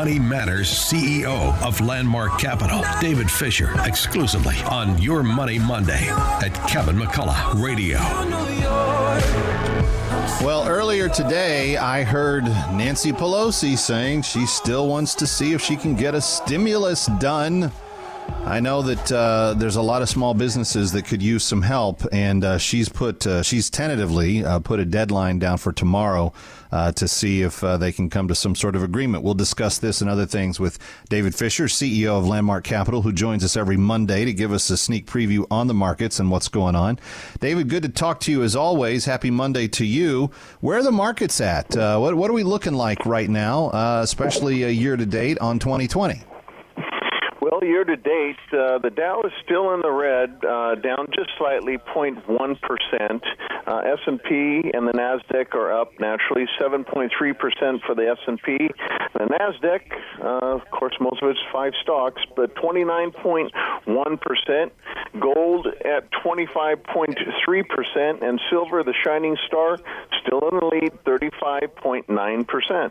Money Matters CEO of Landmark Capital, David Fisher, exclusively on Your Money Monday at Kevin McCullough Radio. Well, earlier today, I heard Nancy Pelosi saying she still wants to see if she can get a stimulus done. I know that there's a lot of small businesses that could use some help, and she's tentatively put a deadline down for tomorrow to see if they can come to some sort of agreement. We'll discuss this and other things with David Fisher, CEO of Landmark Capital, who joins us every Monday to give us a sneak preview on the markets and what's going on. David, good to talk to you as always. Happy Monday to you. Where are the markets at? What are we looking like right now, especially year to date on 2020? Well, year to date, the Dow is still in the red, down just slightly, 0.1%. S&P and the Nasdaq are up naturally, 7.3% for the S&P. The Nasdaq, of course, most of it's 5 stocks, but 29.1%. Gold at 25.3%, and silver, the shining star, still in the lead, 35.9%.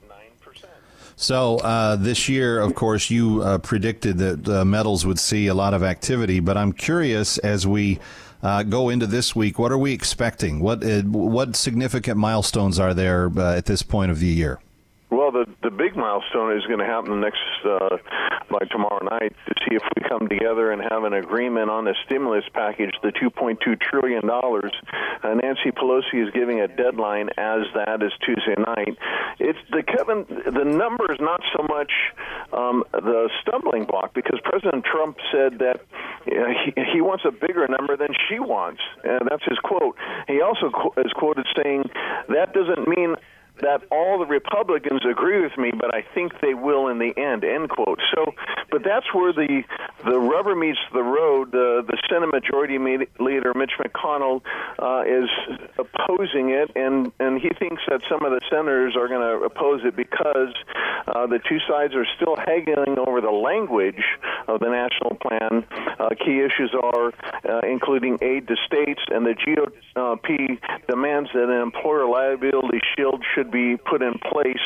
So this year, of course, you predicted that metals would see a lot of activity, but I'm curious as we go into this week, what are we expecting? What significant milestones are there at this point of the year? Well, the big milestone is going to happen by tomorrow night to see if we come together and have an agreement on the stimulus package, the $2.2 trillion. Nancy Pelosi is giving a deadline as that is Tuesday night. Kevin, the number is not so much the stumbling block, because President Trump said that he wants a bigger number than she wants. And that's his quote. He also is quoted saying, that doesn't mean that all the Republicans agree with me, but I think they will in the end, end quote. So, but that's where the rubber meets the road. The Senate Majority Leader, Mitch McConnell, is opposing it, and he thinks that some of the senators are going to oppose it because the two sides are still haggling over the language of the national plan. Key issues are including aid to states, and the GOP demands that an employer liability shield should be put in place,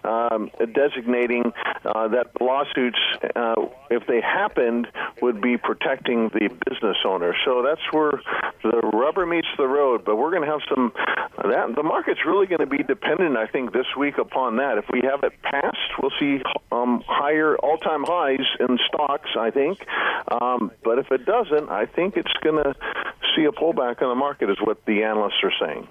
designating that lawsuits, if they happened, would be protecting the business owner. So that's where the rubber meets the road. But we're going to have the market's really going to be dependent, I think, this week upon that. If we have it passed, we'll see higher all-time highs in stocks, I think. But if it doesn't, I think it's going to see a pullback in the market, is what the analysts are saying.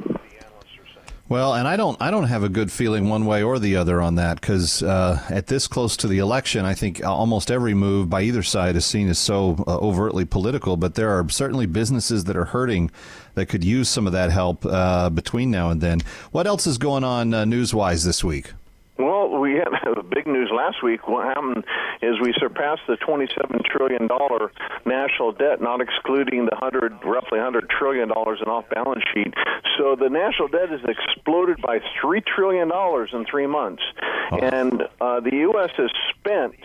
Well, and I don't have a good feeling one way or the other on that, because at this close to the election, I think almost every move by either side is seen as so overtly political. But there are certainly businesses that are hurting that could use some of that help between now and then. What else is going on news-wise this week? Well, we had big news last week. What happened is we surpassed the $27 trillion national debt, not excluding the roughly $100 trillion in off-balance sheet. So the national debt has exploded by $3 trillion in 3 months. Oh. And the U.S. has spent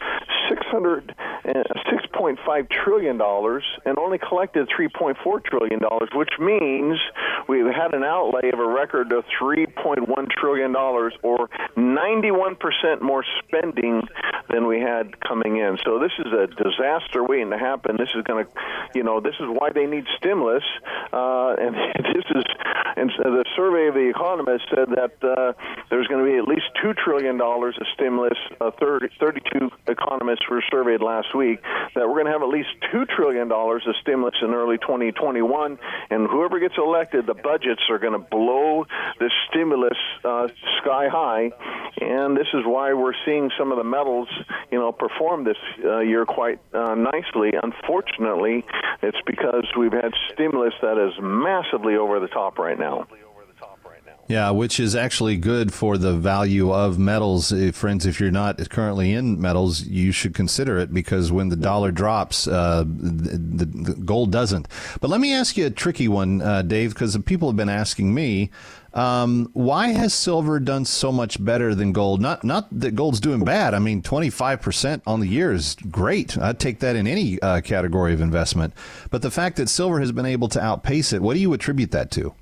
$6.5 trillion and only collected $3.4 trillion, which means we've had an outlay of a record of $3.1 trillion, or 91% more spending than we had coming in. So this is a disaster waiting to happen. This is going to, this is why they need stimulus. And the survey of the economists said that there's going to be at least $2 trillion of stimulus. 32 economists were surveyed last week, that we're going to have at least $2 trillion of stimulus in early 2021, and whoever gets elected, the budgets are going to blow the stimulus sky high, and this is why we're seeing some of the metals, perform this year quite nicely. Unfortunately, it's because we've had stimulus that is massively over the top right now. Yeah, which is actually good for the value of metals. Friends, if you're not currently in metals, you should consider it, because when the dollar drops, the gold doesn't. But let me ask you a tricky one, Dave, because people have been asking me, why has silver done so much better than gold? Not that gold's doing bad. I mean, 25% on the year is great. I'd take that in any category of investment. But the fact that silver has been able to outpace it, what do you attribute that to?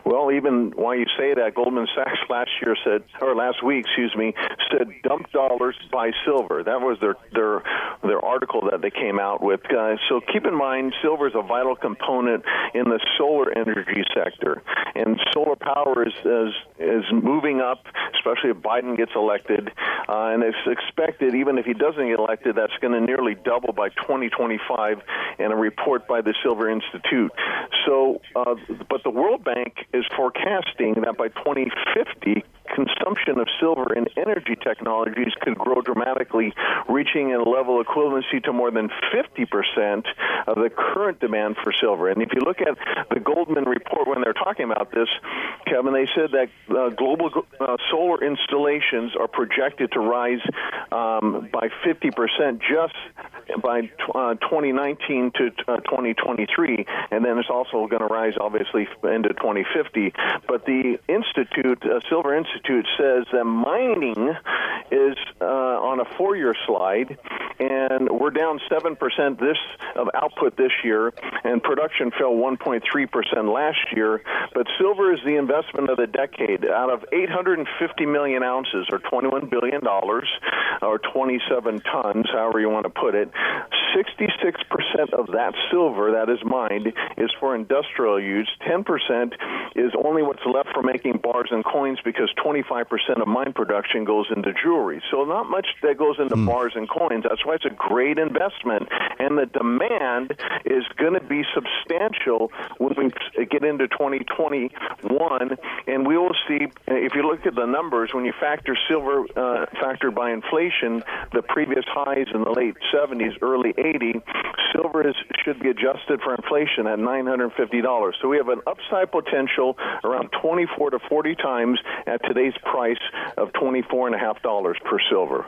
Well, even while you say that, Goldman Sachs last week, said dump dollars, buy silver. That was their article that they came out with. So keep in mind, silver is a vital component in the solar energy sector, and solar power is moving up, especially if Biden gets elected, and it's expected, even if he doesn't get elected, that's going to nearly double by 2025 in a report by the Silver Institute. So, but the World Bank is forecasting that by 2050, consumption of silver in energy technologies could grow dramatically, reaching a level equivalency to more than 50% of the current demand for silver. And if you look at the Goldman report when they're talking about this, Kevin, they said that global solar installations are projected to rise by 50% just by 2019 to 2023, and then it's also going to rise, obviously, into 2050. But the Silver Institute says that mining is on a 4-year slide, and we're down 7% of output this year, and production fell 1.3% last year. But silver is the investment of the decade. Out of 850 million ounces, or $21 billion, or 27 tons, however you want to put it, 66% of that silver that is mined is for industrial use. 10% is only what's left for making bars and coins, because 25% of mine production goes into jewelry. So not much that goes into bars and coins. That's why it's a great investment. And the demand is going to be substantial when we get into 2021. And we will see, if you look at the numbers, when you factor silver factored by inflation, the previous highs in the late 70s, early 80s, silver should be adjusted for inflation at $950. So we have an upside potential around 24 to 40 times at today's price of $24.50 per silver.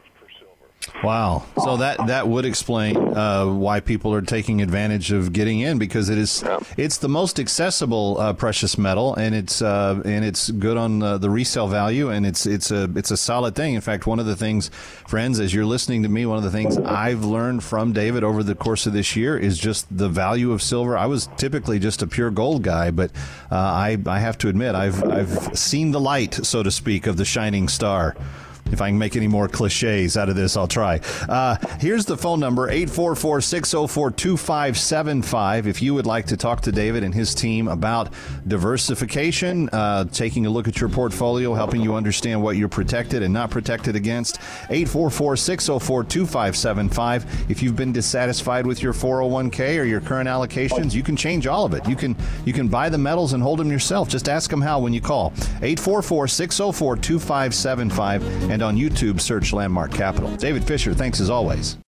Wow. So that would explain why people are taking advantage of getting in, because it's the most accessible precious metal, and it's good on the resale value, and it's a solid thing. In fact, one of the things, friends, as you're listening to me, one of the things I've learned from David over the course of this year is just the value of silver. I was typically just a pure gold guy, but I have to admit I've seen the light, so to speak, of the shining star. If I can make any more cliches out of this, I'll try. Here's the phone number, 844-604-2575. If you would like to talk to David and his team about diversification, taking a look at your portfolio, helping you understand what you're protected and not protected against, 844-604-2575. If you've been dissatisfied with your 401k or your current allocations, you can change all of it. You can buy the metals and hold them yourself. Just ask them how when you call. 844-604-2575. And on YouTube, search Landmark Capital. David Fisher, thanks as always.